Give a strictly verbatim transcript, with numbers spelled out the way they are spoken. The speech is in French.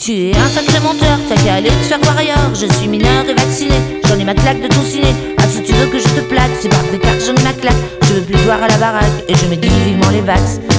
Tu es un sacré menteur, t'as qu'à aller te faire voir ailleurs. Je suis mineur et vacciné, j'en ai ma claque de ton ciné. Ah si tu veux que je te plaque, c'est parfait car j'en ai ma claque. Je veux plus te voir à la baraque et je me dis vivement les vax.